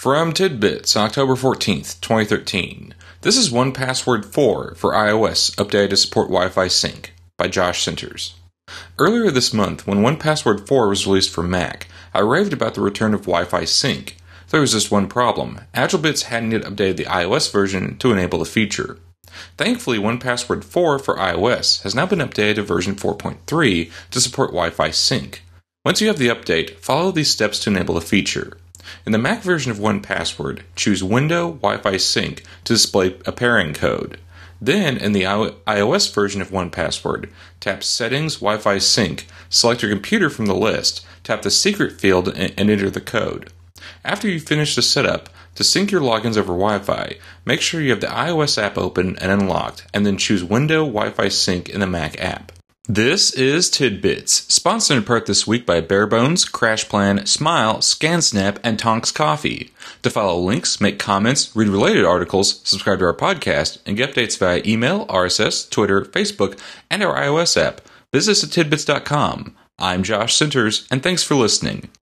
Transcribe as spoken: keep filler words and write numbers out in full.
From Tidbits, October fourteenth, twenty thirteen. This is one Password four for iOS, updated to support Wi-Fi sync, by Josh Sinters. Earlier this month, when one Password four was released for Mac, I raved about the return of Wi-Fi sync. There was just one problem. AgileBits hadn't yet updated the iOS version to enable the feature. Thankfully, one Password four for iOS has now been updated to version four point three to support Wi-Fi sync. Once you have the update, follow these steps to enable the feature. In the Mac version of one Password, choose Window Wi-Fi Sync to display a pairing code. Then, in the iOS version of one Password, tap Settings Wi-Fi Sync, select your computer from the list, tap the secret field, and enter the code. After you finish the setup, to sync your logins over Wi-Fi, make sure you have the iOS app open and unlocked, and then choose Window Wi-Fi Sync in the Mac app. This is Tidbits, sponsored in part this week by Barebones, CrashPlan, Smile, ScanSnap, and Tonks Coffee. To follow links, make comments, read related articles, subscribe to our podcast, and get updates via email, R S S, Twitter, Facebook, and our iOS app, visit us at tidbits dot com. I'm Josh Sinters, and thanks for listening.